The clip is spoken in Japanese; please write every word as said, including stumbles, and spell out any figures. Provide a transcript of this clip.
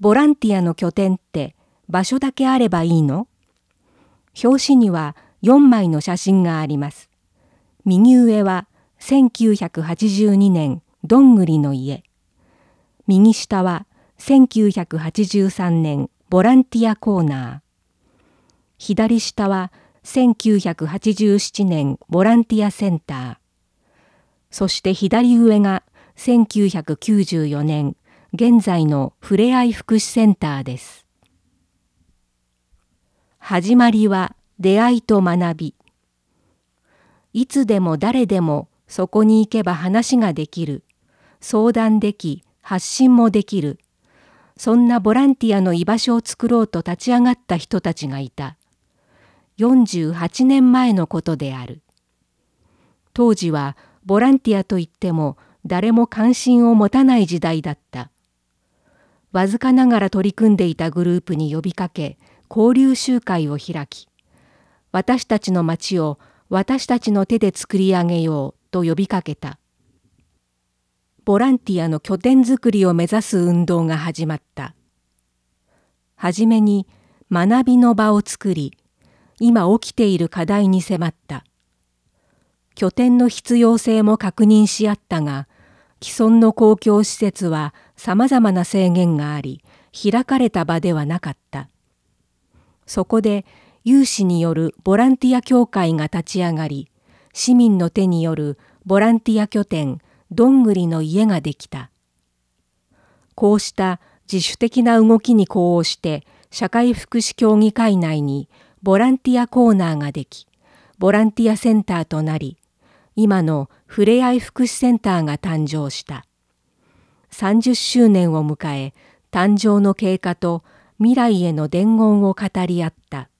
ボランティアの拠点って場所だけあればいいの？表紙にはよんまいの写真があります。右上はせんきゅうひゃくはちじゅうにねんどんぐりの家。右下はせんきゅうひゃくはちじゅうさんねんボランティアコーナー。左下はせんきゅうひゃくはちじゅうななねんボランティアセンター。そして左上がせんきゅうひゃくきゅうじゅうよねん現在のふれあい福祉センターです。始まりは出会いと学び。いつでも誰でもそこに行けば話ができる。相談でき、発信もできる。そんなボランティアの居場所を作ろうと立ち上がった人たちがいた。よんじゅうはちねんまえのことである。当時はボランティアといっても誰も関心を持たない時代だった。わずかながら取り組んでいたグループに呼びかけ、交流集会を開き、私たちの町を私たちの手で作り上げようと呼びかけた。ボランティアの拠点づくりを目指す運動が始まった。はじめに学びの場を作り、今起きている課題に迫った。拠点の必要性も確認し合ったが、既存の公共施設はさまざまな制限があり、開かれた場ではなかった。そこで有志によるボランティア協会が立ち上がり、市民の手によるボランティア拠点どんぐりの家ができた。こうした自主的な動きに呼応して社会福祉協議会内にボランティアコーナーができ、ボランティアセンターとなり、今のふれあい福祉センターが誕生した。さんじゅっしゅうねんを迎え、誕生の経過と未来への伝言を語り合った。